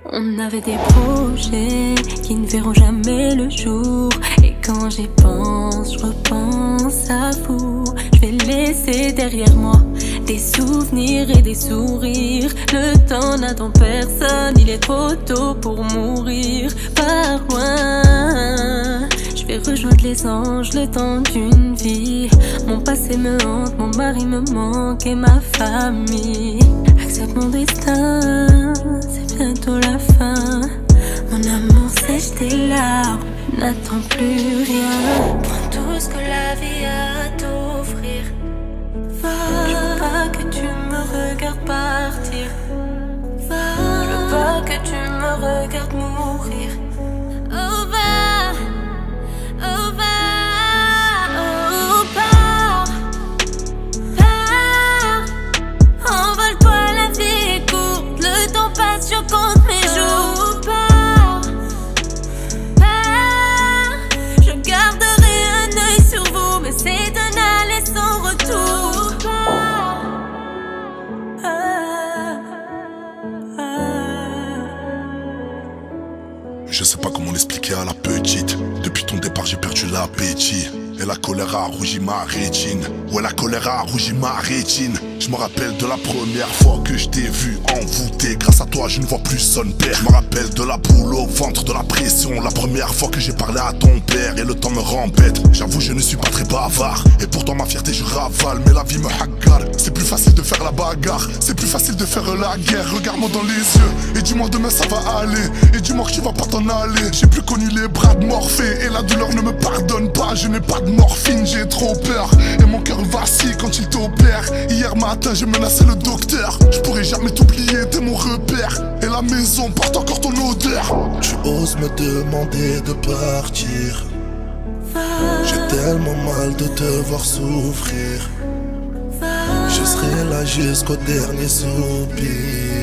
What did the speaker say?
On avait des projets qui ne verront jamais le jour. Et quand j'y pense, je repense à vous. Je vais laisser derrière moi des souvenirs et des sourires. Le temps n'attend personne, il est trop tôt pour mourir. Par loin, je vais rejoindre les anges le temps d'une vie. Mon passé me hante, mon mari me manque et ma famille. Accepte mon destin, c'est bientôt la fin. Mon amour sèche tes larmes, n'attends plus rien. Prends tout ce que la vie a à t'offrir. Je veux pas que tu me regardes partir. Je veux pas que tu me regardes mourir. Oh va, oh va, oh pars, pars. Envole-toi, la vie est courte, le temps passe, je compte mes jours. Pars, pars. Je garderai un œil sur vous, mais c'est un aller sans retour. Je sais pas comment l'expliquer à la petite. Depuis ton départ j'ai perdu l'appétit. Et la colère a rougi ma rétine. Ouais, la colère a rougi ma rétine. Je me rappelle de la première fois que je t'ai vu envoûté. Grâce à toi je ne vois plus son père. Je me rappelle de la boule au ventre, de la pression. La première fois que j'ai parlé à ton père. Et le temps me rend bête. J'avoue je ne suis pas très bavard. Et pourtant ma fierté je ravale. Mais la vie me hagarde. C'est plus facile de faire la bagarre. C'est plus facile de faire la guerre. Regarde-moi dans les yeux et dis-moi demain ça va aller. Et dis-moi que tu vas pas t'en aller. J'ai plus connu les bras de Morphée. Et la douleur ne me pardonne pas. Je n'ai pas de morphine, j'ai trop peur. Et mon cœur vacille quand il t'opère. Hier matin j'ai menacé le docteur. Je pourrai jamais t'oublier, t'es mon repère. Et la maison porte encore ton odeur. Tu oses me demander de partir. J'ai tellement mal de te voir souffrir. Je serai là jusqu'au dernier soupir.